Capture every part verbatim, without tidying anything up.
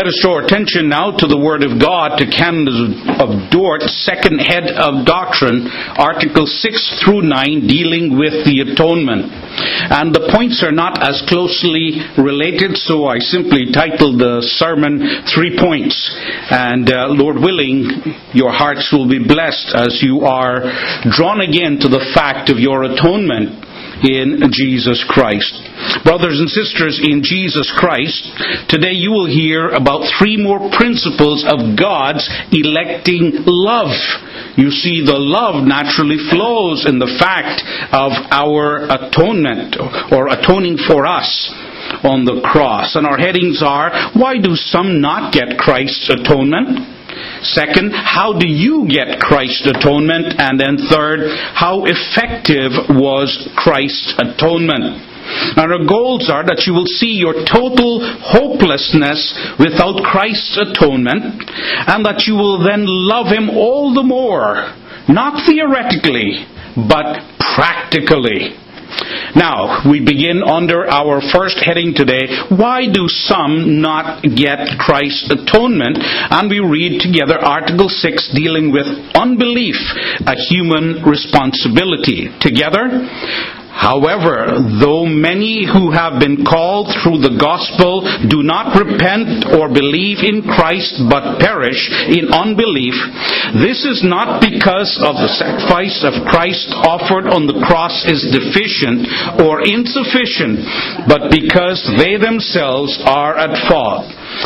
Let us draw attention now to the Word of God, to Canon of Dort, second head of doctrine, Article six through nine, dealing with the atonement. And the points are not as closely related, so I simply titled the sermon Three Points. And uh, Lord willing, your hearts will be blessed as you are drawn again to the fact of your atonement in Jesus Christ. Brothers and sisters in Jesus Christ, today you will hear about three more principles of God's electing love. You see, the love naturally flows in the fact of our atonement, or atoning for us on the cross. And our headings are, why do some not get Christ's atonement? Second, how do you get Christ's atonement? And then third, how effective was Christ's atonement? And our goals are that you will see your total hopelessness without Christ's atonement, and that you will then love Him all the more, not theoretically, but practically. Now, we begin under our first heading today, why do some not get Christ's atonement? And we read together Article six, dealing with unbelief, a human responsibility. Together, however, though many who have been called through the gospel do not repent or believe in Christ but perish in unbelief, this is not because of the sacrifice of Christ offered on the cross is deficient or insufficient, but because they themselves are at fault.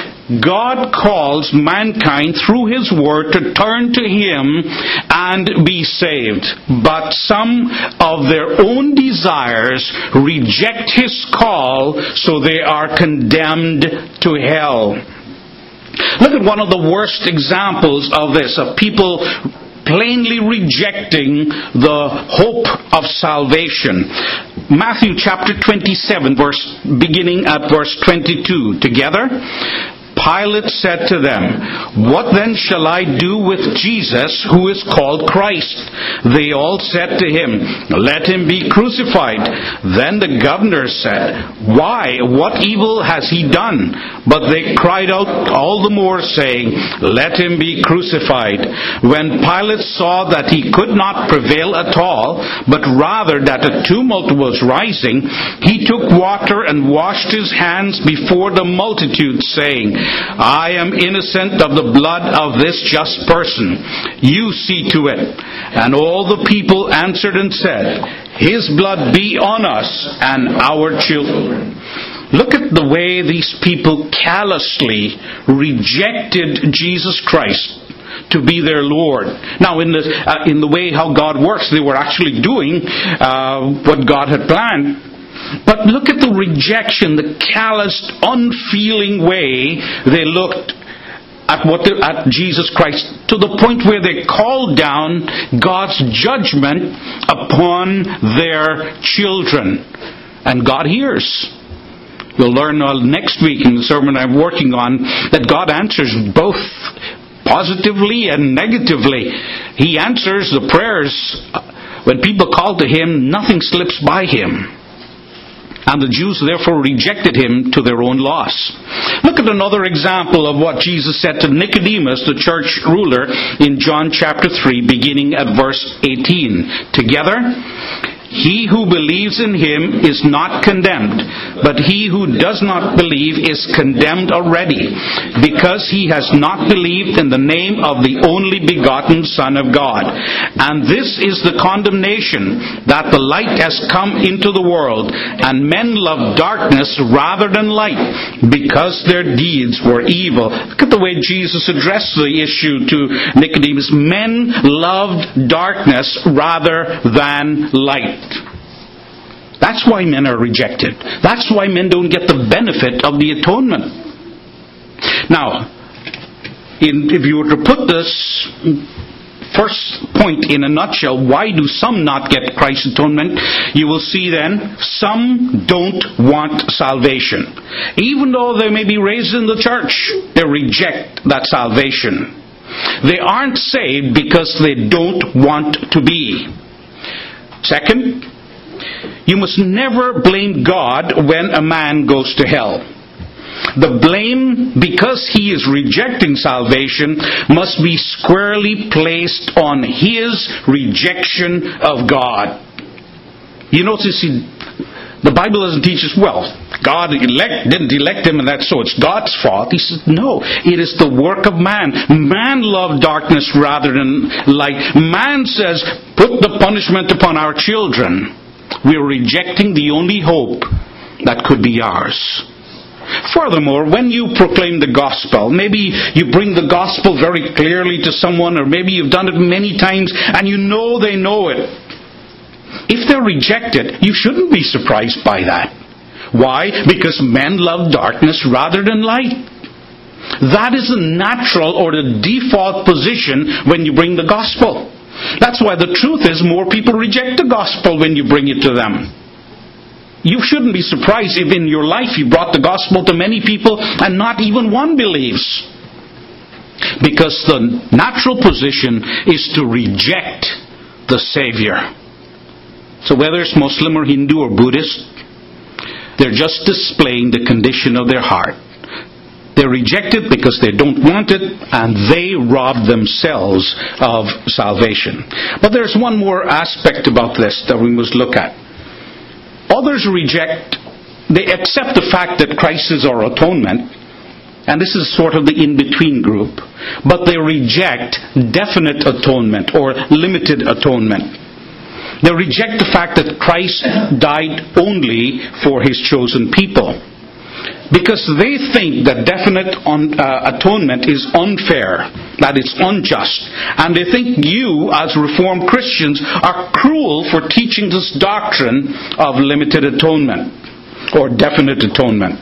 God calls mankind through His Word to turn to Him and be saved. But some of their own desires reject His call, so they are condemned to hell. Look at one of the worst examples of this, of people plainly rejecting the hope of salvation. Matthew chapter twenty-seven, verse beginning at verse twenty-two. Together, Pilate said to them, "What then shall I do with Jesus, who is called Christ?" They all said to him, "Let him be crucified." Then the governor said, "Why? What evil has he done?" But they cried out all the more, saying, "Let him be crucified." When Pilate saw that he could not prevail at all, but rather that a tumult was rising, he took water and washed his hands before the multitude, saying, "I am innocent of the blood of this just person. You see to it." And all the people answered and said, "His blood be on us and our children." Look at the way these people callously rejected Jesus Christ to be their Lord. Now, in the uh, in the way how God works, they were actually doing uh, what God had planned. But look at the rejection, the calloused, unfeeling way they looked at what they, at Jesus Christ, to the point where they called down God's judgment upon their children. And God hears. We'll learn uh, next week in the sermon I'm working on that God answers both positively and negatively. He answers the prayers. When people call to Him, nothing slips by Him. And the Jews therefore rejected Him to their own loss. Look at another example of what Jesus said to Nicodemus, the church ruler, in John chapter three, beginning at verse eighteen. Together, "He who believes in Him is not condemned, but he who does not believe is condemned already, because he has not believed in the name of the only begotten Son of God. And this is the condemnation, that the light has come into the world, and men love darkness rather than light, because their deeds were evil." Look at the way Jesus addressed the issue to Nicodemus. Men loved darkness rather than light. That's why men are rejected. That's why men don't get the benefit of the atonement. Now, in, if you were to put this first point in a nutshell, why do some not get Christ's atonement? You will see then, some don't want salvation. Even though they may be raised in the church, they reject that salvation. They aren't saved because they don't want to be. Second, you must never blame God when a man goes to hell. The blame, because he is rejecting salvation, must be squarely placed on his rejection of God. You notice he, the Bible doesn't teach us, well, God elect, didn't elect him and that's so it's God's fault. He says, no, it is the work of man. Man loved darkness rather than light. Man says, put the punishment upon our children. We're rejecting the only hope that could be ours. Furthermore, when you proclaim the gospel, maybe you bring the gospel very clearly to someone, or maybe you've done it many times and you know they know it. If they're rejected, you shouldn't be surprised by that. Why? Because men love darkness rather than light. That is the natural or the default position when you bring the gospel. That's why the truth is more people reject the gospel when you bring it to them. You shouldn't be surprised if in your life you brought the gospel to many people and not even one believes. Because the natural position is to reject the Savior. So whether it's Muslim or Hindu or Buddhist, they're just displaying the condition of their heart. They reject it because they don't want it, and they rob themselves of salvation. But there's one more aspect about this that we must look at. Others reject, they accept the fact that Christ is our atonement, and this is sort of the in-between group, but they reject definite atonement or limited atonement. They reject the fact that Christ died only for his chosen people. Because they think that definite on, uh, atonement is unfair, that it's unjust. And they think you, as Reformed Christians, are cruel for teaching this doctrine of limited atonement or definite atonement.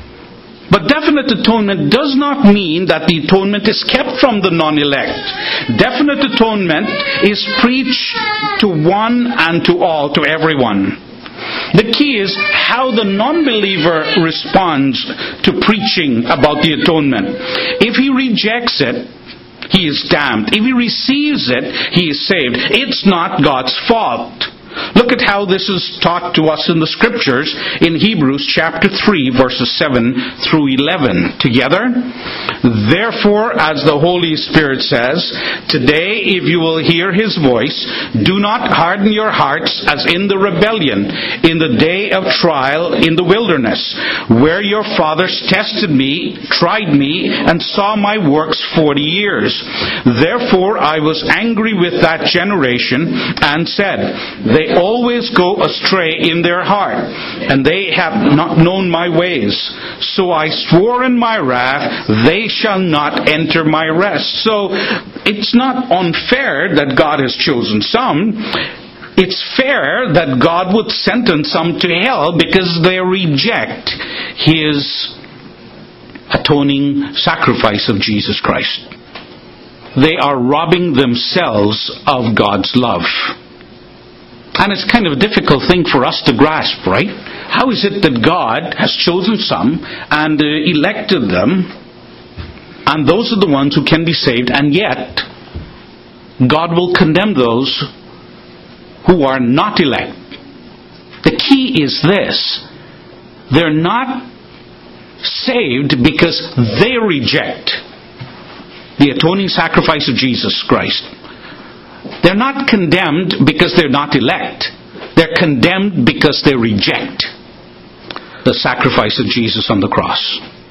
But definite atonement does not mean that the atonement is kept from the non-elect. Definite atonement is preached to one and to all, to everyone. The key is how the non-believer responds to preaching about the atonement. If he rejects it, he is damned. If he receives it, he is saved. It's not God's fault. Look at how this is taught to us in the Scriptures in Hebrews chapter three, verses seven through eleven. Together, therefore, as the Holy Spirit says, today if you will hear his voice, do not harden your hearts as in the rebellion, in the day of trial in the wilderness, where your fathers tested me, tried me, and saw my works forty years. Therefore I was angry with that generation and said, they always go astray in their heart, and they have not known my ways. So I swore in my wrath, they shall not enter my rest. So it's not unfair that God has chosen some. It's fair that God would sentence some to hell because they reject his atoning sacrifice of Jesus Christ. They are robbing themselves of God's love. And it's kind of a difficult thing for us to grasp, right? How is it that God has chosen some and uh, elected them, and those are the ones who can be saved, and yet God will condemn those who are not elect? The key is this: they're not saved because they reject the atoning sacrifice of Jesus Christ. They're not condemned because they're not elect. They're condemned because they reject the sacrifice of Jesus on the cross.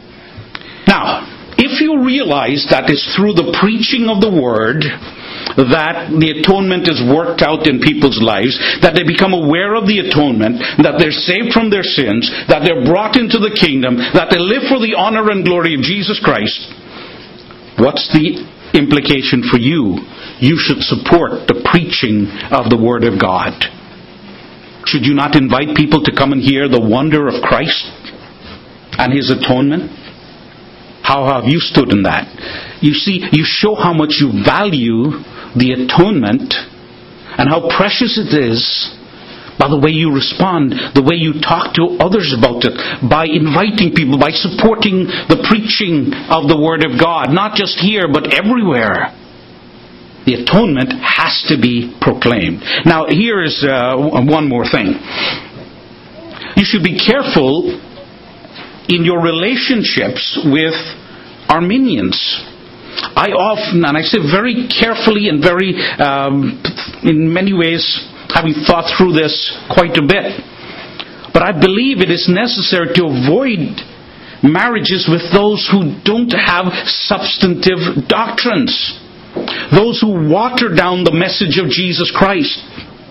Now, if you realize that it's through the preaching of the Word that the atonement is worked out in people's lives, that they become aware of the atonement, that they're saved from their sins, that they're brought into the kingdom, that they live for the honor and glory of Jesus Christ, what's the implication for you? You should support the preaching of the Word of God. Should you not invite people to come and hear the wonder of Christ and his atonement? How have you stood in that? You see, you show how much you value the atonement and how precious it is by the way you respond, the way you talk to others about it, by inviting people, by supporting the preaching of the Word of God, not just here but everywhere. The atonement has to be proclaimed. Now, here is uh, one more thing. You should be careful in your relationships with Arminians. I often, and I say very carefully and very, um, in many ways, having thought through this quite a bit, but I believe it is necessary to avoid marriages with those who don't have substantive doctrines, those who water down the message of Jesus Christ,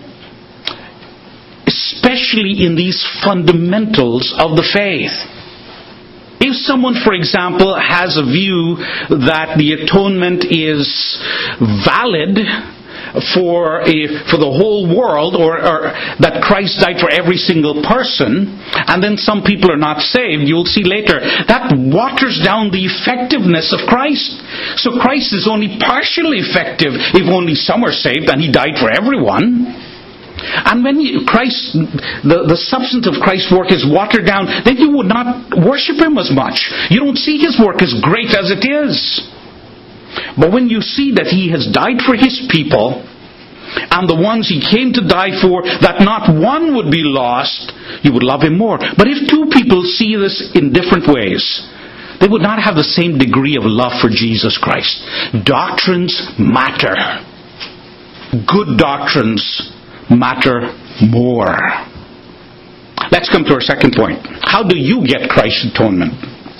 especially in these fundamentals of the faith. If someone, for example, has a view that the atonement is valid for a, for the whole world, or, or that Christ died for every single person, and then some people are not saved, you'll see later, that waters down the effectiveness of Christ. So Christ is only partially effective if only some are saved, and He died for everyone. And when you, Christ, the, the substance of Christ's work is watered down, then you would not worship Him as much. You don't see His work as great as it is. But when you see that He has died for His people, and the ones He came to die for, that not one would be lost, you would love Him more. But if two people see this in different ways, they would not have the same degree of love for Jesus Christ. Doctrines matter. Good doctrines matter more. Let's come to our second point. How do you get Christ's atonement?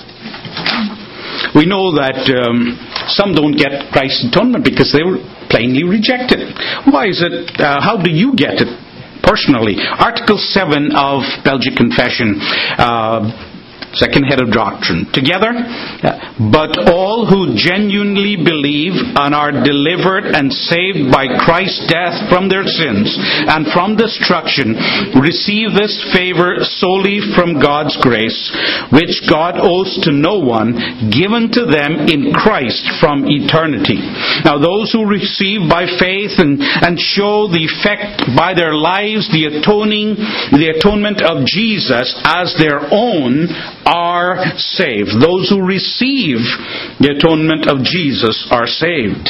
We know that um, some don't get Christ's atonement because they were plainly rejected. Why is it? Uh, how do you get it personally? Article seven of Belgic Confession, uh, second head of doctrine. Together, but all who genuinely believe and are delivered and saved by Christ's death from their sins and from destruction receive this favor solely from God's grace, which God owes to no one, given to them in Christ from eternity. Now those who receive by faith and, and show the effect by their lives, the atoning, the atonement of Jesus as their own, are saved. Those who receive the atonement of Jesus are saved.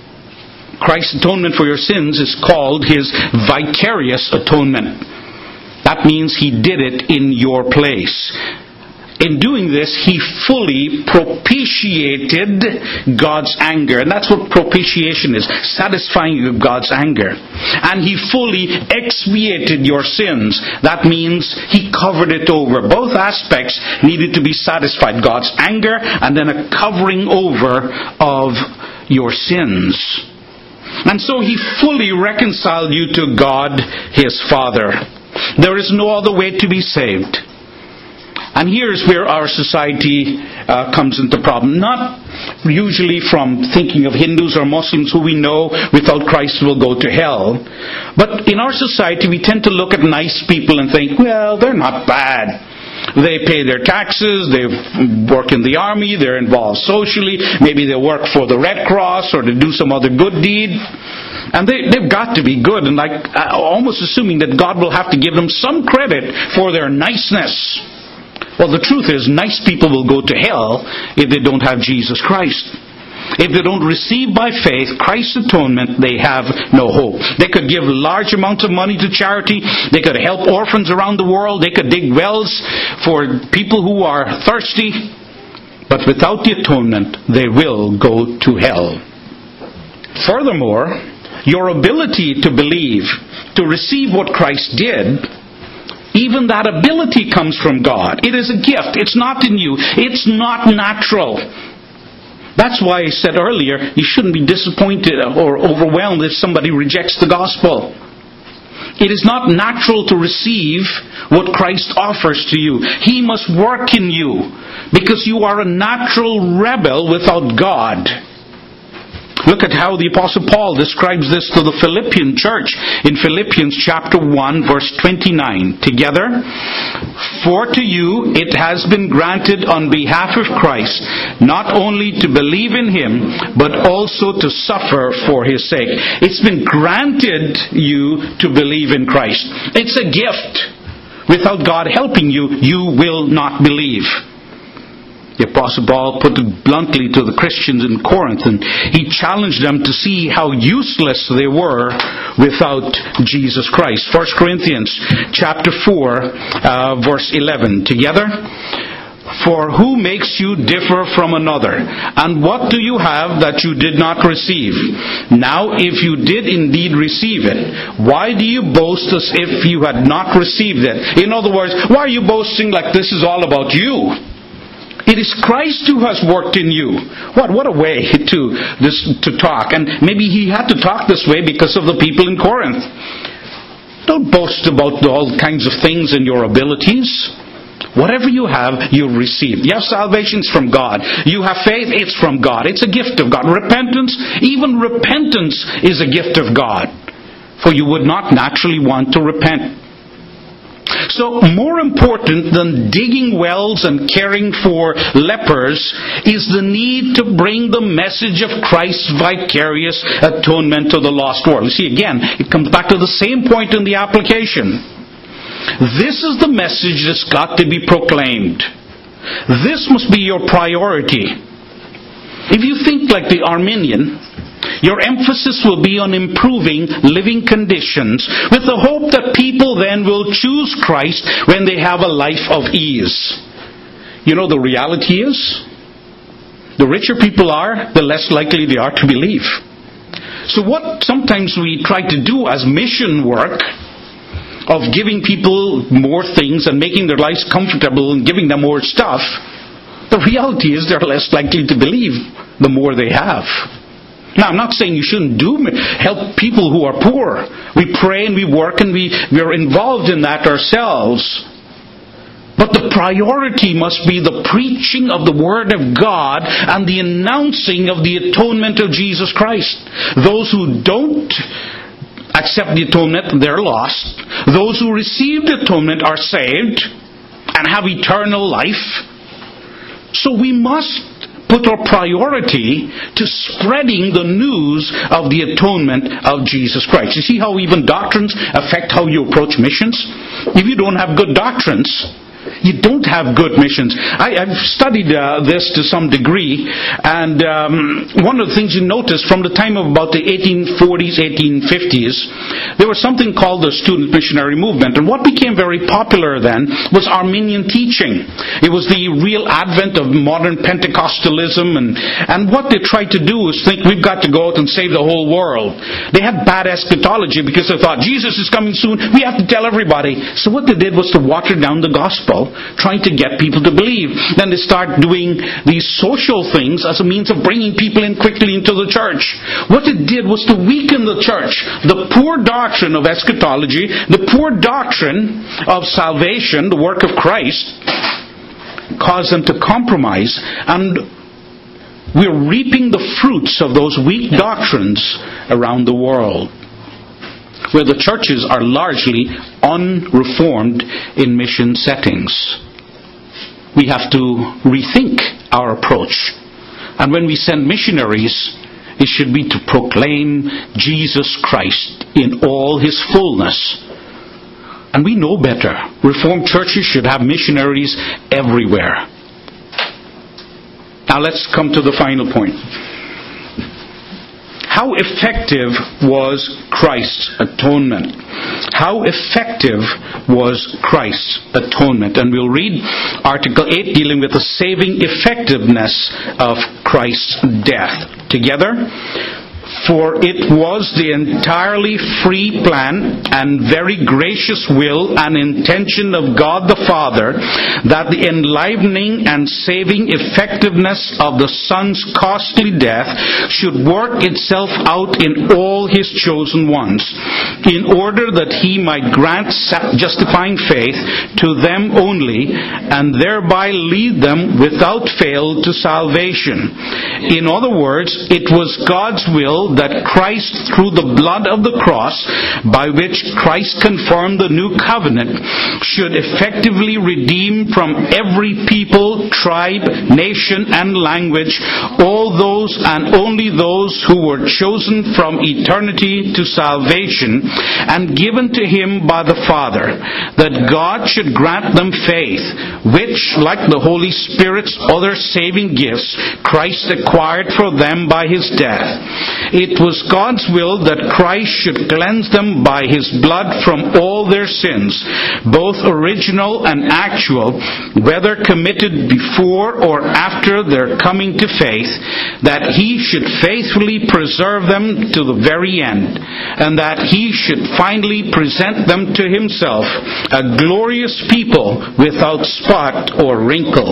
Christ's atonement for your sins is called His vicarious atonement. That means He did it in your place. In doing this, He fully propitiated God's anger. And that's what propitiation is, satisfying of God's anger. And He fully expiated your sins. That means He covered it over. Both aspects needed to be satisfied. God's anger and then a covering over of your sins. And so He fully reconciled you to God, His Father. There is no other way to be saved. And here's where our society uh, comes into problem. Not usually from thinking of Hindus or Muslims who we know without Christ will go to hell. But in our society we tend to look at nice people and think, well, they're not bad. They pay their taxes, they work in the army, they're involved socially, maybe they work for the Red Cross or to do some other good deed. And they, they've got to be good, and like uh, almost assuming that God will have to give them some credit for their niceness. Well, the truth is, nice people will go to hell if they don't have Jesus Christ. If they don't receive by faith Christ's atonement, they have no hope. They could give large amounts of money to charity. They could help orphans around the world. They could dig wells for people who are thirsty. But without the atonement, they will go to hell. Furthermore, your ability to believe, to receive what Christ did, even that ability comes from God. It is a gift. It's not in you. It's not natural. That's why I said earlier, you shouldn't be disappointed or overwhelmed if somebody rejects the gospel. It is not natural to receive what Christ offers to you. He must work in you because you are a natural rebel without God. Look at how the Apostle Paul describes this to the Philippian church in Philippians chapter one verse twenty-nine. Together, for to you it has been granted on behalf of Christ not only to believe in Him, but also to suffer for His sake. It's been granted you to believe in Christ. It's a gift. Without God helping you, you will not believe. The Apostle Paul put it bluntly to the Christians in Corinth, and he challenged them to see how useless they were without Jesus Christ. First Corinthians chapter four, uh, verse eleven. Together, For who makes you differ from another? And what do you have that you did not receive? Now, if you did indeed receive it, why do you boast as if you had not received it? In other words, why are you boasting like this is all about you? It is Christ who has worked in you. What what a way to this to talk. And maybe he had to talk this way because of the people in Corinth. Don't boast about all kinds of things and your abilities. Whatever you have, you've received. You have salvation from God. You have faith, it's from God. It's a gift of God. Repentance, even repentance is a gift of God. For you would not naturally want to repent. So, more important than digging wells and caring for lepers is the need to bring the message of Christ's vicarious atonement to the lost world. You see, again, it comes back to the same point in the application. This is the message that's got to be proclaimed. This must be your priority. If you think like the Arminian, your emphasis will be on improving living conditions with the hope that people then will choose Christ when they have a life of ease. You know, the reality is, the richer people are, the less likely they are to believe. So what sometimes we try to do as mission work, of giving people more things and making their lives comfortable and giving them more stuff, the reality is they're less likely to believe the more they have. Now, I'm not saying you shouldn't do help people who are poor. We pray and we work and we, we are involved in that ourselves. But the priority must be the preaching of the Word of God and the announcing of the atonement of Jesus Christ. Those who don't accept the atonement, they're lost. Those who receive the atonement are saved and have eternal life. So we must put our priority to spreading the news of the atonement of Jesus Christ. You see how even doctrines affect how you approach missions? If you don't have good doctrines, you don't have good missions. I, I've studied uh, this to some degree, and um, one of the things you notice from the time of about the eighteen forties, eighteen fifties, there was something called the student missionary movement. And what became very popular then was Arminian teaching. It was the real advent of modern Pentecostalism, and, and what they tried to do was think we've got to go out and save the whole world. They had bad eschatology because they thought Jesus is coming soon, we have to tell everybody. So what they did was to water down the gospel, trying to get people to believe. Then they start doing these social things as a means of bringing people in quickly into the church. What it did was to weaken the church. The poor doctrine of eschatology, the poor doctrine of salvation, the work of Christ, caused them to compromise. And we're reaping the fruits of those weak doctrines around the world, where the churches are largely unreformed in mission settings. We have to rethink our approach. And when we send missionaries, it should be to proclaim Jesus Christ in all His fullness. And we know better. Reformed churches should have missionaries everywhere. Now let's come to the final point. How effective was Christ's atonement? How effective was Christ's atonement? And we'll read Article eight dealing with the saving effectiveness of Christ's death. Together. For it was the entirely free plan and very gracious will and intention of God the Father that the enlivening and saving effectiveness of the Son's costly death should work itself out in all His chosen ones, in order that He might grant justifying faith to them only, and thereby lead them without fail to salvation. In other words, it was God's will that Christ, through the blood of the cross, by which Christ confirmed the new covenant, should effectively redeem from every people, tribe, nation, and language all those and only those who were chosen from eternity to salvation and given to Him by the Father, that God should grant them faith, which, like the Holy Spirit's other saving gifts, Christ acquired for them by his death. It was God's will that Christ should cleanse them by his blood from all their sins, both original and actual, whether committed before or after their coming to faith, that he should faithfully preserve them to the very end, and that he should finally present them to himself, a glorious people without spot or wrinkle.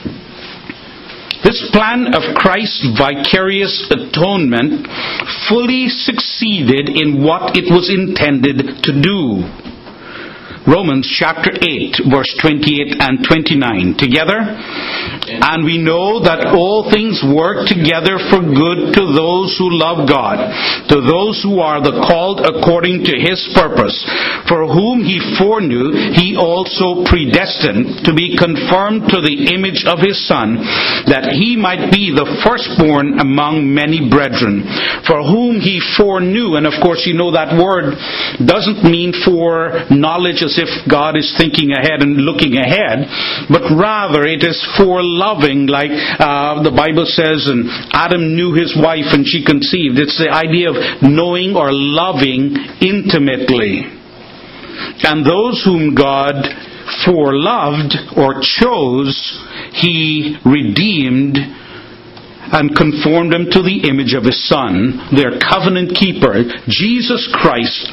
This plan of Christ's vicarious atonement fully succeeded in what it was intended to do. Romans chapter eight, verse twenty-eight and twenty-nine. Together? And we know that all things work together for good to those who love God, to those who are the called according to his purpose, for whom he foreknew, he also predestined to be conformed to the image of his Son, that he might be the firstborn among many brethren. For whom he foreknew, and of course you know that word doesn't mean for knowledge as if God is thinking ahead and looking ahead, but rather it is for loving, like uh, the Bible says, and Adam knew his wife and she conceived. It's the idea of knowing or loving intimately. And those whom God foreloved or chose, he redeemed and conformed them to the image of his Son, their covenant keeper. Jesus Christ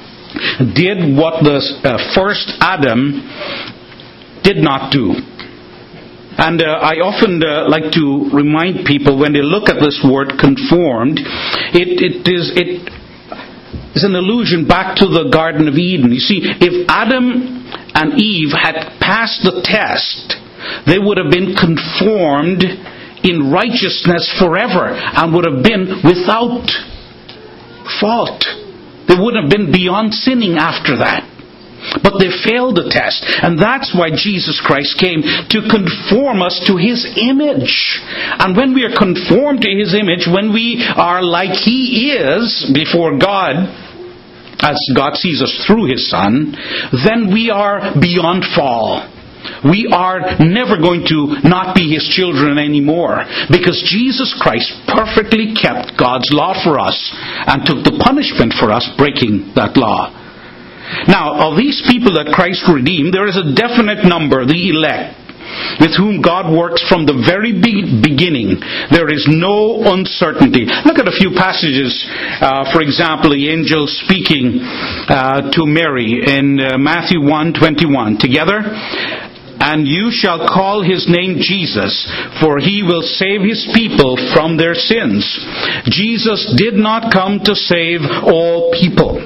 did what the uh, first Adam did not do. And uh, I often uh, like to remind people when they look at this word conformed, it, it is it is an allusion back to the Garden of Eden. You see, if Adam and Eve had passed the test, they would have been conformed in righteousness forever and would have been without fault. They would have been beyond sinning after that. But they failed the test. And that's why Jesus Christ came, to conform us to his image. And when we are conformed to his image, when we are like he is before God, as God sees us through his Son, then we are beyond fall. We are never going to not be his children anymore, because Jesus Christ perfectly kept God's law for us and took the punishment for us breaking that law. Now, of these people that Christ redeemed, there is a definite number, the elect, with whom God works from the very beginning. There is no uncertainty. Look at a few passages. Uh, for example, the angel speaking uh, to Mary in uh, Matthew one twenty-one. Together? And you shall call his name Jesus, for he will save his people from their sins. Jesus did not come to save all people.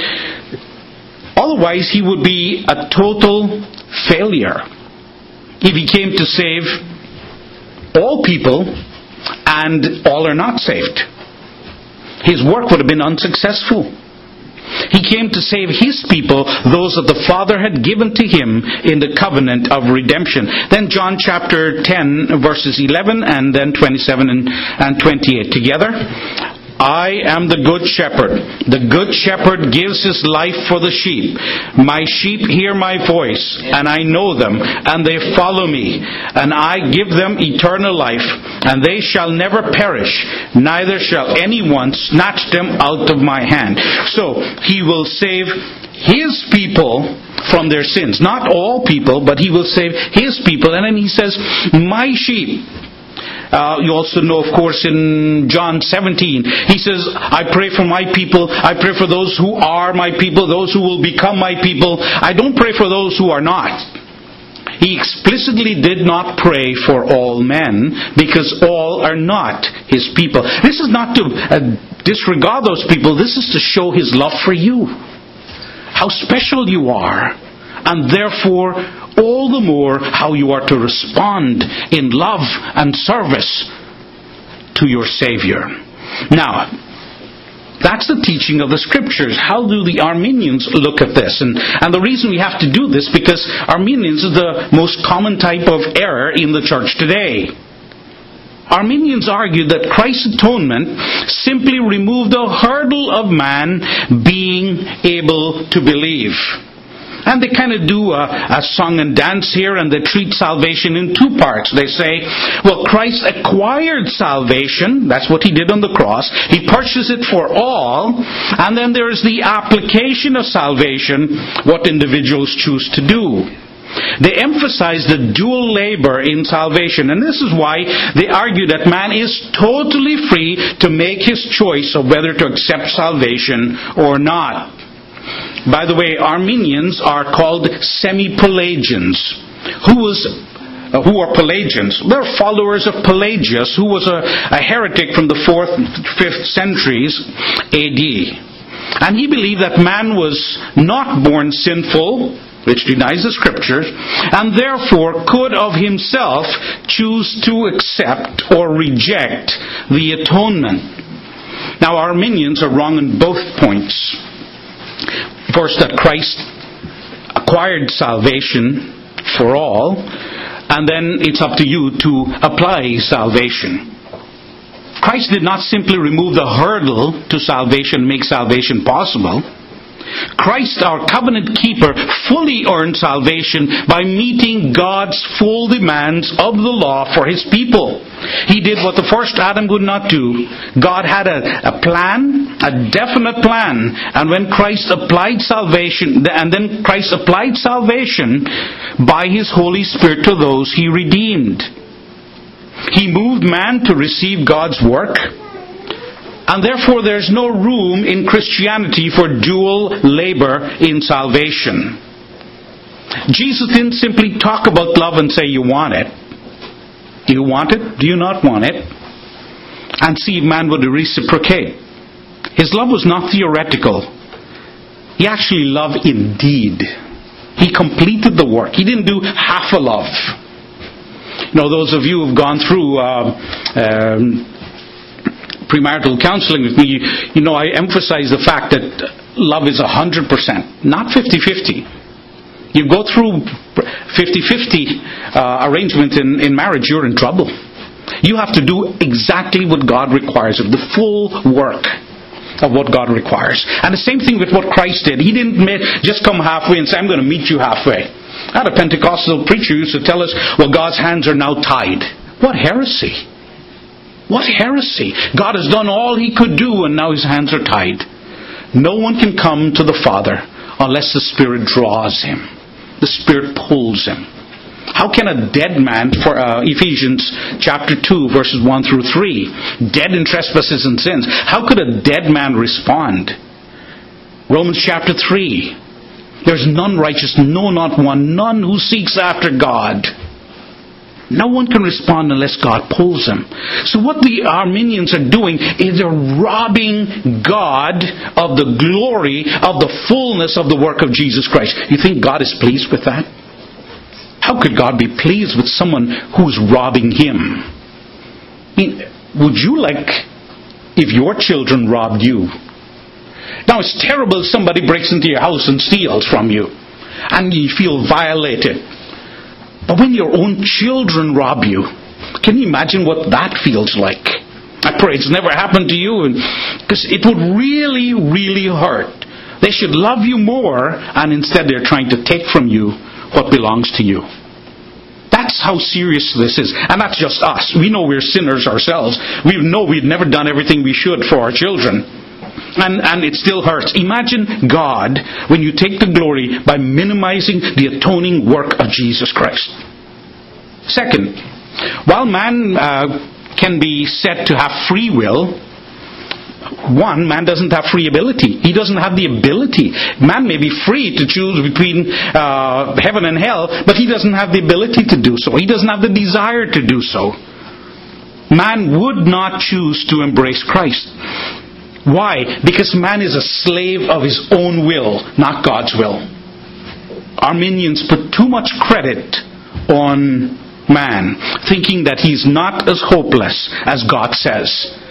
Otherwise, he would be a total failure if he came to save all people and all are not saved. His work would have been unsuccessful. He came to save his people, those that the Father had given to him in the covenant of redemption. Then John chapter ten, verses eleven and then twenty-seven and, and twenty-eight. Together? I am the good shepherd. The good shepherd gives his life for the sheep. My sheep hear my voice, and I know them, and they follow me. And I give them eternal life, and they shall never perish, neither shall anyone snatch them out of my hand. So, he will save his people from their sins. Not all people, but he will save his people. And then he says, my sheep. Uh, you also know, of course, in John seventeen, he says, I pray for my people. I pray for those who are my people, those who will become my people. I don't pray for those who are not. He explicitly did not pray for all men, because all are not his people. This is not to uh, disregard those people. This is to show his love for you. How special you are. And therefore, all the more how you are to respond in love and service to your Savior. Now, that's the teaching of the Scriptures. How do the Arminians look at this? And, and the reason we have to do this, because Arminians is the most common type of error in the church today. Arminians argue that Christ's atonement simply removed the hurdle of man being able to believe. And they kind of do a, a song and dance here, and they treat salvation in two parts. They say, well, Christ acquired salvation. That's what he did on the cross. He purchased it for all. And then there's the application of salvation, what individuals choose to do. They emphasize the dual labor in salvation, and this is why they argue that man is totally free to make his choice of whether to accept salvation or not. By the way, Arminians are called semi-Pelagians. Who was uh, who are Pelagians? They're followers of Pelagius, who was a, a heretic from the fourth and fifth centuries A D. And he believed that man was not born sinful, which denies the Scriptures, and therefore could of himself choose to accept or reject the atonement. Now, Arminians are wrong on both points. First, that Christ acquired salvation for all, and then it's up to you to apply salvation. Christ did not simply remove the hurdle to salvation, make salvation possible. Christ, our covenant keeper, fully earned salvation by meeting God's full demands of the law for his people. He did what the first Adam would not do. God had a, a plan, a definite plan, and when Christ applied salvation, and then Christ applied salvation by his Holy Spirit to those he redeemed. He moved man to receive God's work. And therefore there's no room in Christianity for dual labor in salvation. Jesus didn't simply talk about love and say, you want it. Do you want it? Do you not want it? And see if man would reciprocate. His love was not theoretical. He actually loved indeed. He completed the work. He didn't do half a love. You know, those of you who have gone through uh, um, premarital counseling with me, you know, I emphasize the fact that love is one hundred percent, not fifty-fifty. You go through fifty-fifty uh, arrangement in, in marriage, you're in trouble. You have to do exactly what God requires of the full work of what God requires. And the same thing with what Christ did. He didn't just come halfway and say, I'm going to meet you halfway. I had a Pentecostal preacher used to tell us, well, God's hands are now tied. What heresy! What heresy! God has done all he could do and now his hands are tied. No one can come to the Father unless the Spirit draws him. The Spirit pulls him. How can a dead man, for uh, Ephesians chapter two, verses one through three, dead in trespasses and sins, how could a dead man respond? Romans chapter three, there's none righteous, no, not one, none who seeks after God. No one can respond unless God pulls them. So what the Arminians are doing is they're robbing God of the glory, of the fullness of the work of Jesus Christ. You think God is pleased with that? How could God be pleased with someone who's robbing him? I mean, would you like if your children robbed you? Now it's terrible if somebody breaks into your house and steals from you and you feel violated. But when your own children rob you, can you imagine what that feels like? I pray it's never happened to you, because it would really, really hurt. They should love you more, and instead they're trying to take from you what belongs to you. That's how serious this is. And that's just us. We know we're sinners ourselves. We know we've never done everything we should for our children. And, and it still hurts. Imagine God when you take the glory by minimizing the atoning work of Jesus Christ. Second, while man uh, can be said to have free will, one, man doesn't have free ability. He doesn't have the ability. Man may be free to choose between uh, heaven and hell, but he doesn't have the ability to do so. He doesn't have the desire to do so. Man would not choose to embrace Christ. Why? Because man is a slave of his own will, not God's will. Arminians put too much credit on man, thinking that he's not as hopeless as God says.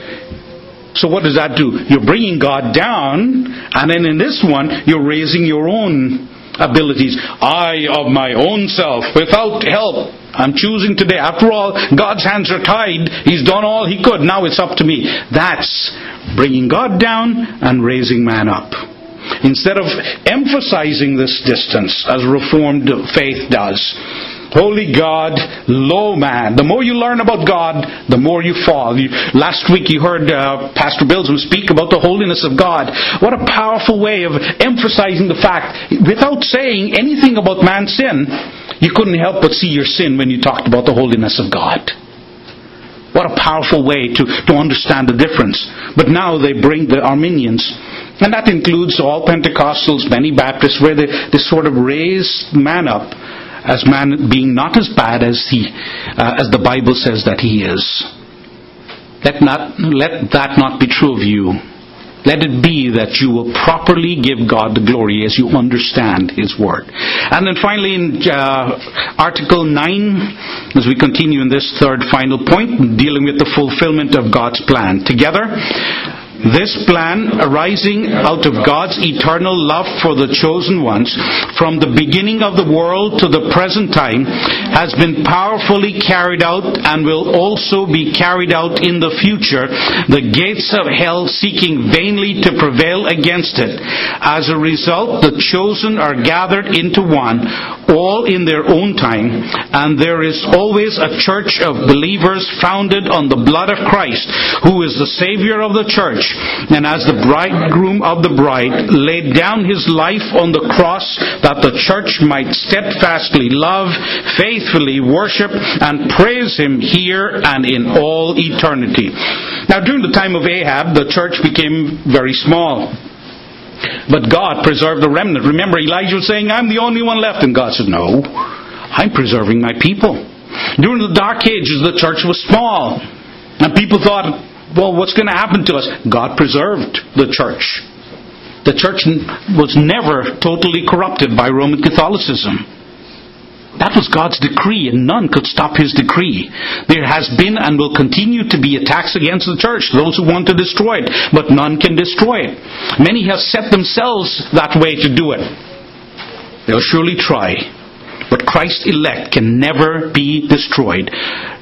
So what does that do? You're bringing God down, and then in this one, you're raising your own abilities. I, of my own self, without help, I'm choosing today. After all, God's hands are tied. He's done all he could. Now it's up to me. That's bringing God down and raising man up. instead of emphasizing this distance as Reformed faith does. Holy God, low man. The more you learn about God, the more you fall. You, last week you heard uh, Pastor Bilsam speak about the holiness of God. What a powerful way of emphasizing the fact, without saying anything about man's sin, you couldn't help but see your sin when you talked about the holiness of God. What a powerful way to, to understand the difference. But now they bring the Arminians, and that includes all Pentecostals, many Baptists, where they, they sort of raise man up as man being not as bad as he, uh, as the Bible says that he is. Let not, let that not be true of you. Let it be that you will properly give God the glory as you understand His Word. And then finally in uh, Article nine, as we continue in this third final point, dealing with the fulfillment of God's plan. Together, this plan, arising out of God's eternal love for the chosen ones, from the beginning of the world to the present time, has been powerfully carried out and will also be carried out in the future, the gates of hell seeking vainly to prevail against it. As a result, the chosen are gathered into one, all in their own time, and there is always a church of believers founded on the blood of Christ, who is the Savior of the church. And as the bridegroom of the bride laid down his life on the cross that the church might steadfastly love, faithfully worship, and praise him here and in all eternity. Now during the time of Ahab, the church became very small. But God preserved the remnant. Remember, Elijah was saying, I'm the only one left. And God said, no, I'm preserving my people. During the dark ages, the church was small. And people thought, well, what's going to happen to us? God preserved the church. The church was never totally corrupted by Roman Catholicism. That was God's decree, and none could stop His decree. There has been and will continue to be attacks against the church, those who want to destroy it, but none can destroy it. Many have set themselves that way to do it. They'll surely try, but Christ's elect can never be destroyed.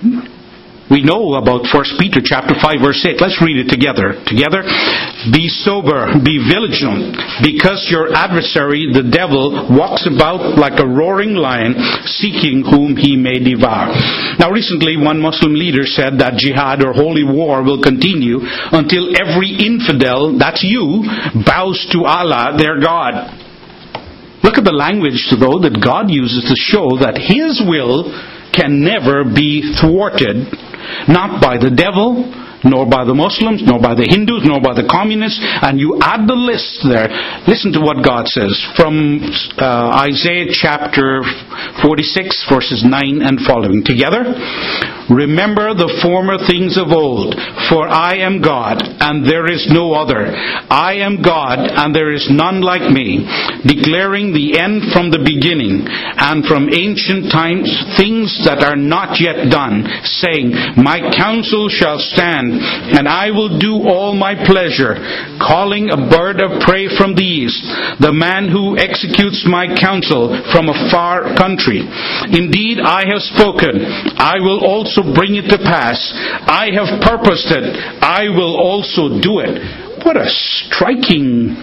We know about First Peter chapter five verse eight. Let's read it together. Together. Be sober, be vigilant, because your adversary, the devil, walks about like a roaring lion, seeking whom he may devour. Now recently, one Muslim leader said that jihad or holy war will continue until every infidel, that's you, bows to Allah, their God. Look at the language, though, that God uses to show that His will can never be thwarted. Not by the devil, nor by the Muslims, nor by the Hindus, nor by the communists. And you add the list there. Listen to what God says from uh, Isaiah chapter forty-six, verses nine and following. Together. Remember the former things of old, for I am God, and there is no other. I am God, and there is none like me, declaring the end from the beginning, and from ancient times things that are not yet done, saying, my counsel shall stand, and I will do all my pleasure, calling a bird of prey from the east, the man who executes my counsel from a far country. Indeed, I have spoken, I will also bring it to pass. I have purposed it, I will also do it. What a striking,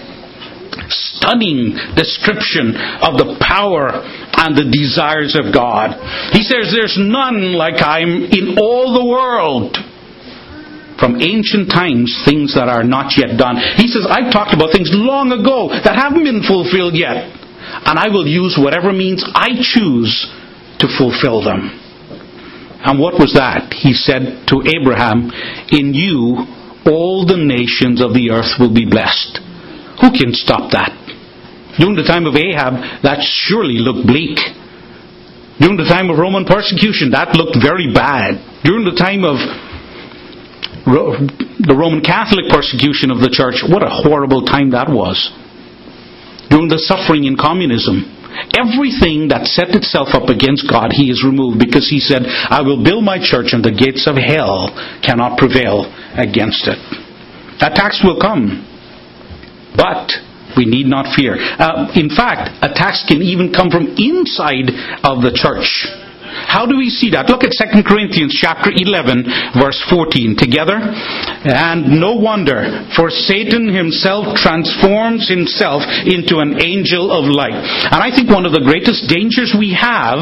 stunning description of the power and the desires of God. He says there's none like I'm in all the world. From ancient times, things that are not yet done. He says, I've talked about things long ago that haven't been fulfilled yet. And I will use whatever means I choose to fulfill them. And what was that? He said to Abraham, in you all the nations of the earth will be blessed. Who can stop that? During the time of Ahab, that surely looked bleak. During the time of Roman persecution, that looked very bad. During the time of the Roman Catholic persecution of the church, what a horrible time that was. During the suffering in communism, everything that set itself up against God, He has removed, because He said, I will build my church and the gates of hell cannot prevail against it. Attacks will come, but we need not fear. Uh, in fact, attacks can even come from inside of the church. How do we see that? Look at Second Corinthians chapter eleven, verse fourteen. Together. And no wonder, for Satan himself transforms himself into an angel of light. And I think one of the greatest dangers we have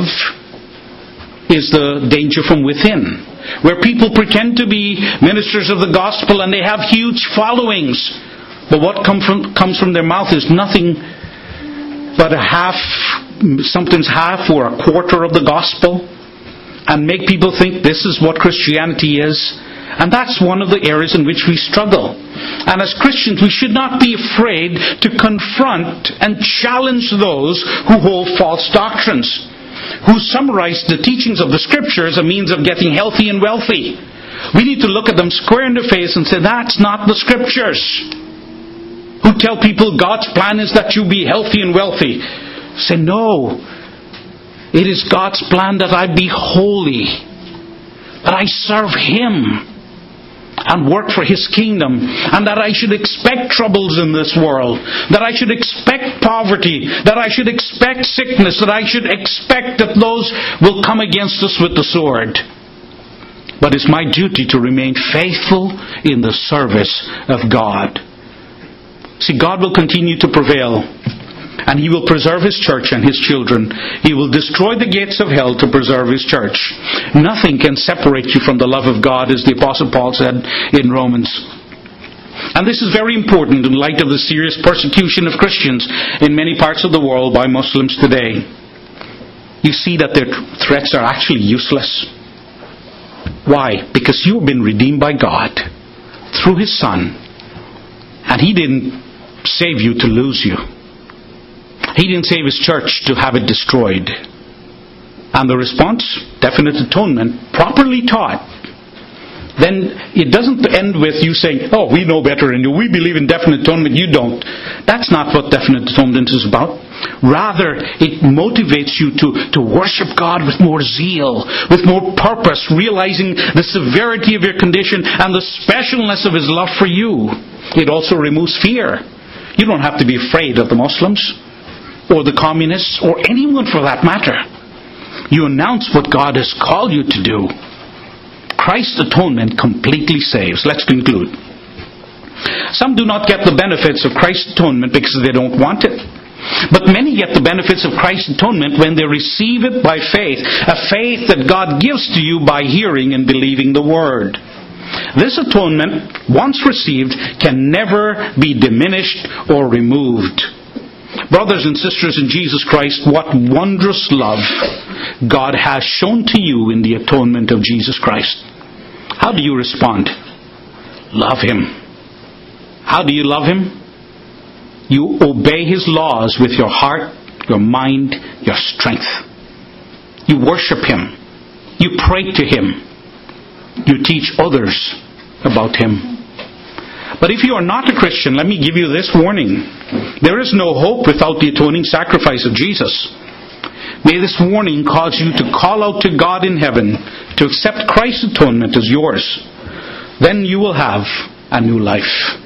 is the danger from within, where people pretend to be ministers of the gospel and they have huge followings. But what come from, comes from their mouth is nothing but a half, something's half or a quarter of the gospel, and make people think this is what Christianity is. And that's one of the areas in which we struggle. And as Christians, we should not be afraid to confront and challenge those who hold false doctrines, who summarize the teachings of the Scripture as a means of getting healthy and wealthy. We need to look at them square in the face and say, that's not the Scriptures. Who tell people God's plan is that you be healthy and wealthy. Say, no. It is God's plan that I be holy, that I serve Him and work for His kingdom, and that I should expect troubles in this world, that I should expect poverty, that I should expect sickness, that I should expect that those will come against us with the sword. But it's my duty to remain faithful in the service of God. See, God will continue to prevail, and He will preserve His church and His children. He will destroy the gates of hell to preserve His church. Nothing can separate you from the love of God, as the Apostle Paul said in Romans. And this is very important in light of the serious persecution of Christians in many parts of the world by Muslims today. You see that their threats are actually useless. Why? Because you have been redeemed by God through His Son. And He didn't save you to lose you. He didn't save His church to have it destroyed. And the response? Definite atonement, properly taught. Then it doesn't end with you saying, oh, we know better and we believe in definite atonement, you don't. That's not what definite atonement is about. Rather, it motivates you to, to worship God with more zeal, with more purpose, realizing the severity of your condition and the specialness of His love for you. It also removes fear. You don't have to be afraid of the Muslims or the communists or anyone for that matter. You announce what God has called you to do. Christ's atonement completely saves. Let's conclude. Some do not get the benefits of Christ's atonement because they don't want it. But many get the benefits of Christ's atonement when they receive it by faith. A faith that God gives to you by hearing and believing the Word. This atonement, once received, can never be diminished or removed. Brothers and sisters in Jesus Christ, what wondrous love God has shown to you in the atonement of Jesus Christ. How do you respond? Love Him. How do you love Him? You obey His laws with your heart, your mind, your strength. You worship Him. You pray to Him. You teach others about Him. But if you are not a Christian, let me give you this warning. There is no hope without the atoning sacrifice of Jesus. May this warning cause you to call out to God in heaven to accept Christ's atonement as yours. Then you will have a new life.